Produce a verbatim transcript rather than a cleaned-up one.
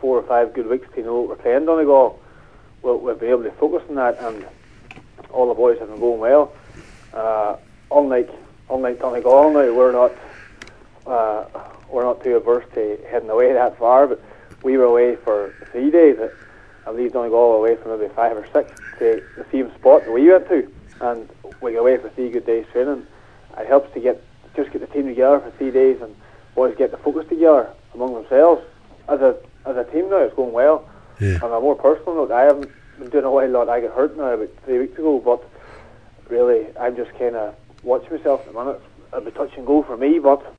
four or five good weeks to know what we're playing Donegal. We'll, we'll be able to focus on that, and all the boys have been going well. Uh, unlike unlike Donegal now, we're not uh, we're not too averse to heading away that far, but we were away for three days. I believe Donegal away for maybe five or six to the same spot that we went to, and we got away for three good days training. It helps to get just get the team together for three days and boys get the focus together among themselves. As a as a team now, it's going well. Yeah. On a more personal note, I haven't been doing a whole lot. I got hurt now about three weeks ago, but really, I'm just kind of watching myself at the minute. It'll be touch and go for me, but